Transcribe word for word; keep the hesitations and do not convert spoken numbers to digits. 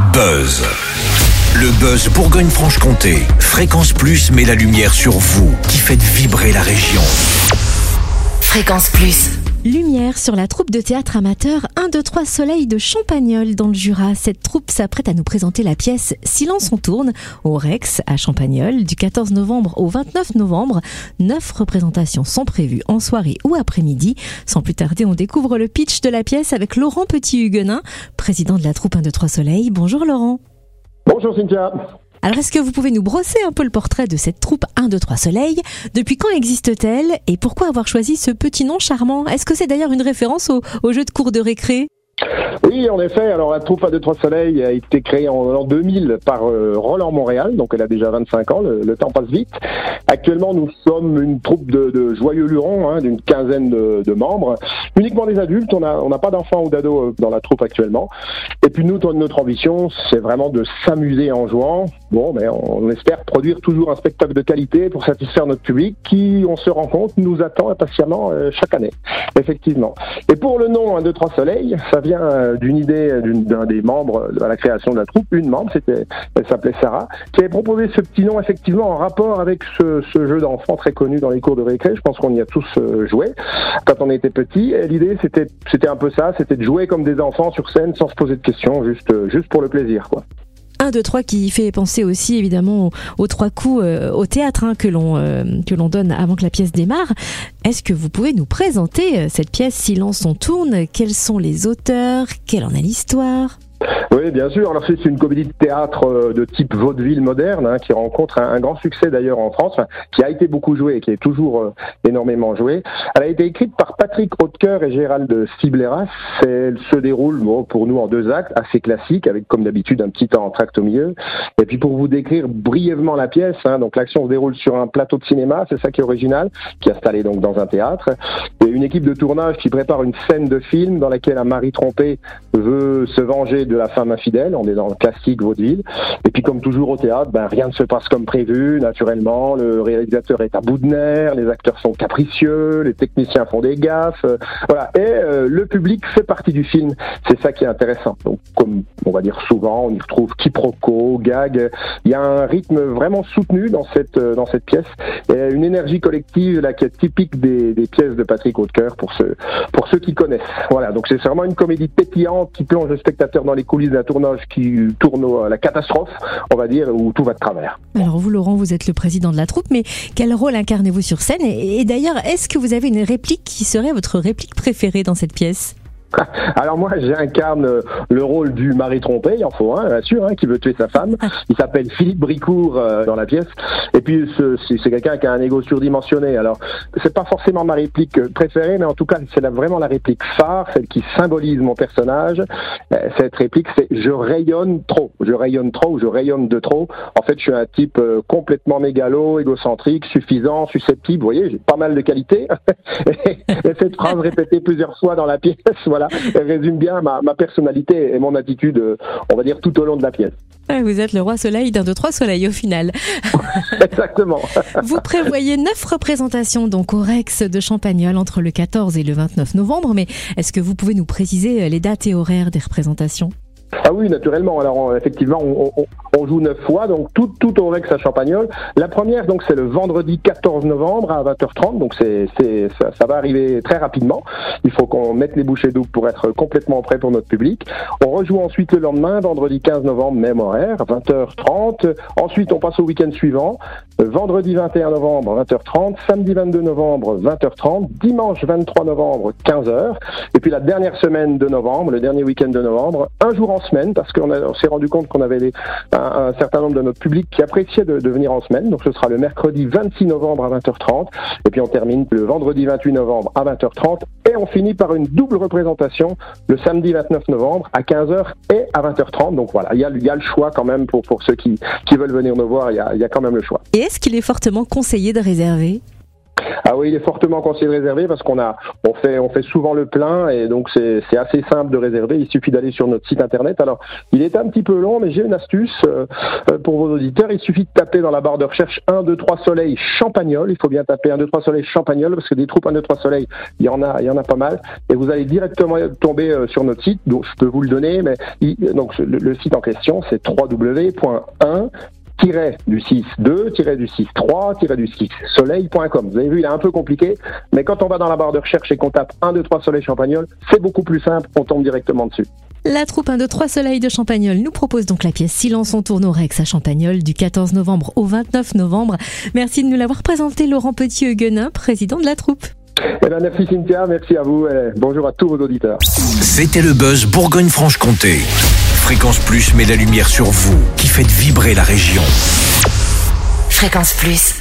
Buzz. Le Buzz Bourgogne-Franche-Comté. Fréquence Plus met la lumière sur vous qui faites vibrer la région. Fréquence Plus. Lumière sur la troupe de théâtre amateur un, deux, trois Soleil de Champagnole dans le Jura. Cette troupe s'apprête à nous présenter la pièce Silence on tourne au Rex à Champagnole du quatorze novembre au vingt-neuf novembre. Neuf représentations sont prévues en soirée ou après-midi. Sans plus tarder, on découvre le pitch de la pièce avec Laurent Petit-Huguenin, président de la troupe un, deux, trois Soleil. Bonjour Laurent. Bonjour Cynthia. Alors, est-ce que vous pouvez nous brosser un peu le portrait de cette troupe un, deux, trois Soleil? Depuis quand existe-t-elle et pourquoi avoir choisi ce petit nom charmant? Est-ce que c'est d'ailleurs une référence au, au jeu de cours de récré? Oui, en effet. Alors, la troupe un, deux, trois Soleil a été créée en, en deux mille par euh, Roland Montréal, donc elle a déjà vingt-cinq ans, le, le temps passe vite. Actuellement, nous sommes une troupe de, de joyeux lurons, hein, d'une quinzaine de, de membres, uniquement des adultes. On n'a on n'a pas d'enfants ou d'ados dans la troupe actuellement. Et puis nous, notre ambition, c'est vraiment de s'amuser en jouant. Bon, mais on, on espère produire toujours un spectacle de qualité pour satisfaire notre public qui, on se rend compte, nous attend impatiemment euh, chaque année. Effectivement. Et pour le nom un, deux, trois Soleil, ça vient euh, d'une idée d'une, d'un des membres à la création de la troupe, une membre, c'était, elle s'appelait Sarah, qui avait proposé ce petit nom effectivement en rapport avec ce, ce jeu d'enfant très connu dans les cours de récré. Je pense qu'on y a tous euh, joué quand on était petit. Et l'idée, c'était, c'était un peu ça, c'était de jouer comme des enfants sur scène sans se poser de questions, juste, euh, juste pour le plaisir, quoi. un, deux, trois qui fait penser aussi évidemment aux, aux trois coups euh, au théâtre hein, que, l'on, euh, que l'on donne avant que la pièce démarre. Est-ce que vous pouvez nous présenter cette pièce Silence on tourne? Quels sont les auteurs? Quelle en est l'histoire? Oui, bien sûr. Alors c'est une comédie de théâtre de type vaudeville moderne hein, qui rencontre un, un grand succès d'ailleurs en France, enfin, qui a été beaucoup joué et qui est toujours euh, énormément joué. Elle a été écrite par Patrick Hautecoeur et Gérald Cibleras. Elle se déroule bon, pour nous en deux actes, assez classique, avec comme d'habitude un petit entracte au milieu. Et puis pour vous décrire brièvement la pièce, hein, donc l'action se déroule sur un plateau de cinéma, c'est ça qui est original, qui est installé donc dans un théâtre. Et une équipe de tournage qui prépare une scène de film dans laquelle un mari trompé veut se venger de la femme infidèle. On est dans le classique vaudeville. Et puis comme toujours au théâtre, ben, rien ne se passe comme prévu, naturellement. Le réalisateur est à bout de nerfs, les acteurs sont capricieux, les techniciens font des gaffes. Euh, voilà. Et euh, le public fait partie du film. C'est ça qui est intéressant. Donc comme on va dire souvent, on y retrouve quiproquos, gags. Il y a un rythme vraiment soutenu dans cette, euh, dans cette pièce. Et une énergie collective là, qui est typique des, des pièces de Patrick Hautecoeur pour ceux, pour ceux qui connaissent. Voilà. Donc c'est vraiment une comédie pétillante qui plonge le spectateur dans les coulisses d'un tournage qui tourne à la catastrophe, on va dire, où tout va de travers. Alors vous, Laurent, vous êtes le président de la troupe, mais quel rôle incarnez-vous sur scène? Et, et d'ailleurs, est-ce que vous avez une réplique qui serait votre réplique préférée dans cette pièce? Alors moi, j'incarne le rôle du mari trompé, il en faut un, bien sûr, hein, qui veut tuer sa femme. Il s'appelle Philippe Bricourt euh, dans la pièce. Et puis ce, c'est, c'est quelqu'un qui a un ego surdimensionné. Alors c'est pas forcément ma réplique préférée, mais en tout cas c'est la, vraiment la réplique phare, celle qui symbolise mon personnage. Euh, cette réplique, c'est je rayonne trop, je rayonne trop ou je rayonne de trop. En fait, je suis un type euh, complètement mégalo, égocentrique, suffisant, susceptible. Vous voyez, j'ai pas mal de qualités. et, et cette phrase répétée plusieurs fois dans la pièce, voilà. Elle résume bien ma, ma personnalité et mon attitude, on va dire, tout au long de la pièce. Vous êtes le roi Soleil d'un, deux, trois Soleil au final. Exactement. Vous prévoyez neuf représentations donc au Rex de Champagnole entre le quatorze et le vingt-neuf novembre, mais est-ce que vous pouvez nous préciser les dates et horaires des représentations? Ah oui, naturellement. Alors on, effectivement, on, on, on joue neuf fois, donc tout, tout au Rex à Champagnole. La première, donc c'est le vendredi quatorze novembre à vingt heures trente, donc c'est, c'est, ça, ça va arriver très rapidement. Il faut qu'on mette les bouchées doubles pour être complètement prêt pour notre public. On rejoue ensuite le lendemain, vendredi quinze novembre, même horaire, vingt heures trente. Ensuite, on passe au week-end suivant, vendredi vingt et un novembre, vingt heures trente, samedi vingt-deux novembre, vingt heures trente, dimanche vingt-trois novembre, quinze heures. Et puis la dernière semaine de novembre, le dernier week-end de novembre, un jour en semaine, parce qu'on a, on s'est rendu compte qu'on avait les, un, un certain nombre de notre public qui appréciait de, de venir en semaine. Donc ce sera le mercredi vingt-six novembre à vingt heures trente, et puis on termine le vendredi vingt-huit novembre à vingt heures trente, et on finit par une double représentation le samedi vingt-neuf novembre à quinze heures et à vingt heures trente. Donc voilà, il y a, il y a le choix quand même pour, pour ceux qui, qui veulent venir nous voir, il y a, il y a quand même le choix. Et est-ce qu'il est fortement conseillé de réserver ? Ah oui, il est fortement conseillé de réserver parce qu'on a, on fait, on fait souvent le plein et donc c'est, c'est assez simple de réserver. Il suffit d'aller sur notre site internet. Alors, il est un petit peu long, mais j'ai une astuce euh, pour vos auditeurs. Il suffit de taper dans la barre de recherche un, deux, trois Soleil Champagnole. Il faut bien taper un, deux, trois Soleil Champagnole parce que des troupes un, deux, trois Soleil, il y en a, il y en a pas mal. Et vous allez directement tomber euh, sur notre site. Donc, je peux vous le donner, mais il, donc le, le site en question, c'est w w w point un tiret du six deux tiret du six trois tiret du six soleil point com. Vous avez vu, il est un peu compliqué, mais quand on va dans la barre de recherche et qu'on tape un, deux, trois Soleil Champagnole, c'est beaucoup plus simple, on tombe directement dessus. La troupe un, deux, trois Soleil de Champagnole nous propose donc la pièce Silence on tourne au Rex à Champagnole du quatorze novembre au vingt-neuf novembre. Merci de nous l'avoir présenté, Laurent Petit-Huguenin, président de la troupe. Eh bien, merci Cynthia, merci à vous et bonjour à tous vos auditeurs. C'était le Buzz Bourgogne-Franche-Comté. Fréquence Plus met la lumière sur vous, qui faites vibrer la région. Fréquence Plus.